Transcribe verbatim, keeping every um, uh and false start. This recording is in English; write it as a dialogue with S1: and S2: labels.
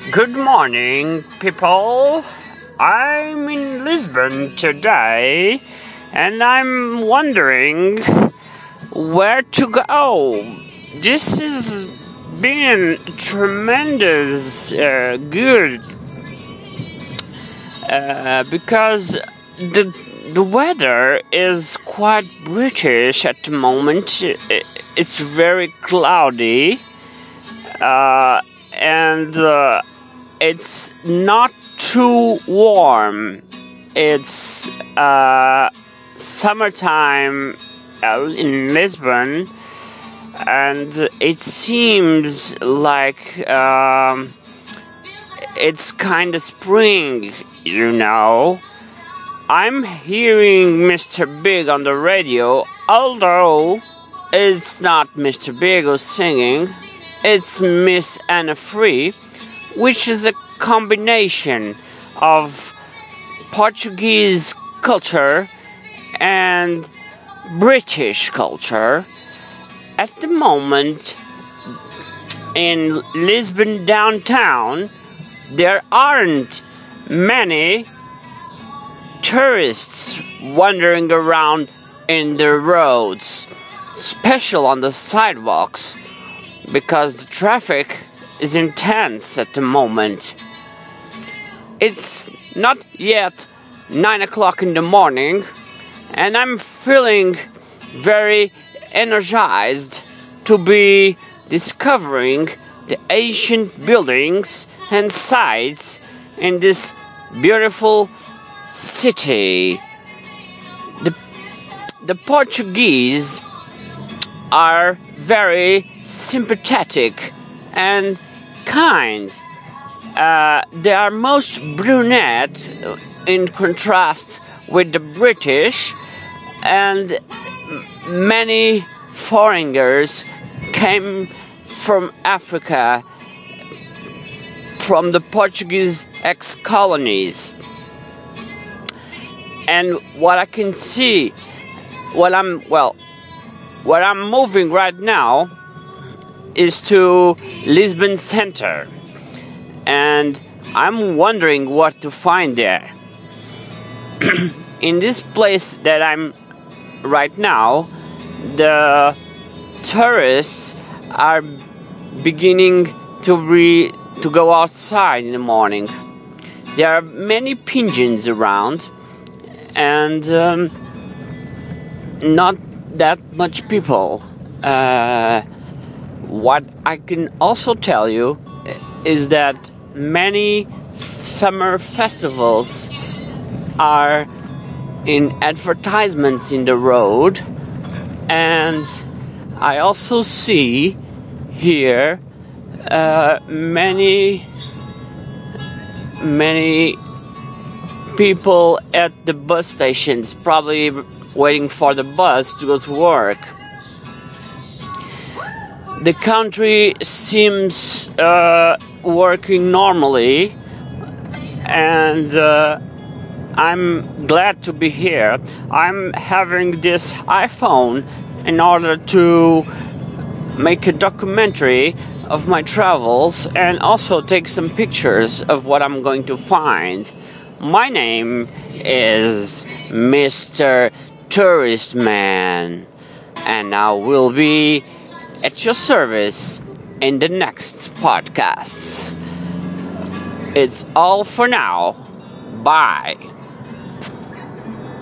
S1: Good morning, people. I'm in Lisbon today, and I'm wondering where to go. This has been tremendous, uh, good, uh, because the the weather is quite British at the moment. It's very cloudy, uh, and uh, it's not too warm. It's uh, summertime uh, in Lisbon, and it seems like um, it's kind of spring, you know. I'm hearing Mister Big on the radio, although it's not Mister Big who's singing, it's Miss Anna Free, which is a combination of Portuguese culture and British culture. At the moment, in Lisbon downtown, there aren't many tourists wandering around in the roads, especially on the sidewalks, because the traffic is intense at the moment. It's not yet nine o'clock in the morning, and I'm feeling very energized to be discovering the ancient buildings and sites in this beautiful city. The, the Portuguese are very sympathetic and kind. Uh, they are most brunette in contrast with the British, and many foreigners came from Africa, from the Portuguese ex-colonies. And what I can see, what I'm, well, where I'm moving right now is to Lisbon Center, and I'm wondering what to find there. In this place that I'm right now, the tourists are beginning to re to go outside in the morning. There are many pigeons around, and um, not that much people. Uh, what I can also tell you is that many summer festivals are in advertisements in the road, and I also see here uh, many many people at the bus stations, probably waiting for the bus to go to work. The country seems uh, working normally, and uh, I'm glad to be here. I'm having this iPhone in order to make a documentary of my travels and also take some pictures of what I'm going to find. My name is Mister Tourist Man, and I will be at your service in the next podcasts. It's all for now. Bye.